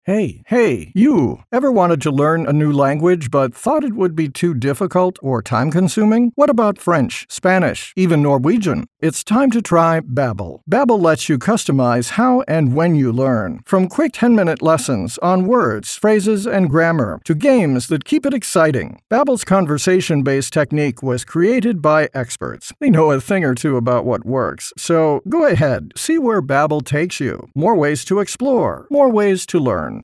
Hey, you! Ever wanted to learn a new language but thought it would be too difficult or time-consuming? What about French, Spanish, even Norwegian? It's time to try Babbel. Babbel lets you customize how and when you learn. From quick 10-minute lessons on words, phrases, and grammar to games that keep it exciting. Babbel's conversation-based technique was created by experts. They know a thing or two about what works. So go ahead, see where Babbel takes you. More ways to explore, more ways to learn.